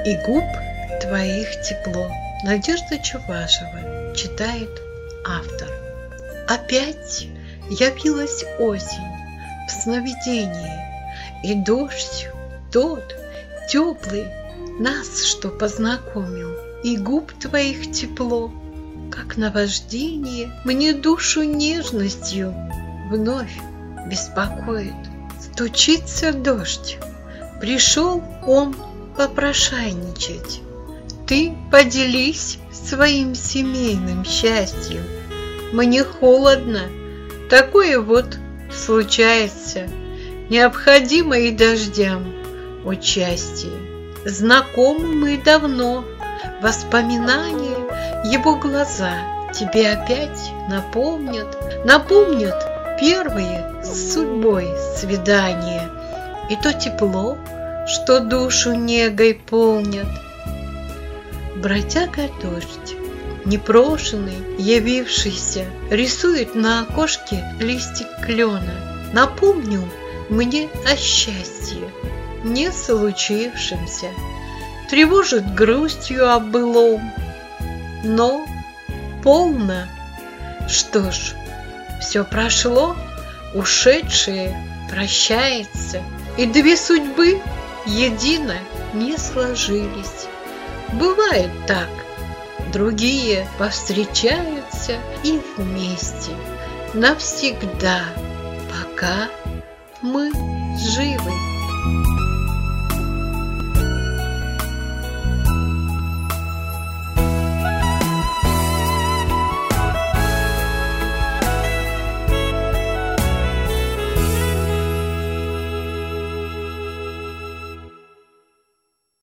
И губ твоих тепло. Надежда Чувашева читает автор. Опять явилась осень в сновидении, и дождь тот теплый нас, что познакомил, и губ твоих тепло, как наваждение, мне душу нежностью вновь беспокоит. Стучится дождь, пришел он попрошайничать. Ты поделись своим семейным счастьем. Мне холодно, такое вот случается. Необходимо и дождям участие. Знакомы мы давно, воспоминания, его глаза тебе опять напомнят первые с судьбой свидания, и то тепло, что душу негой полнят. Бродяга дождь, непрошенный, явившийся, рисует на окошке листик клена. Напомнил мне о счастье, не случившемся, тревожит грустью о былом. Но полно, что ж, все прошло, ушедшее прощается, и две судьбы едино не сложились. Бывает так, другие повстречаются и вместе навсегда, пока мы живы.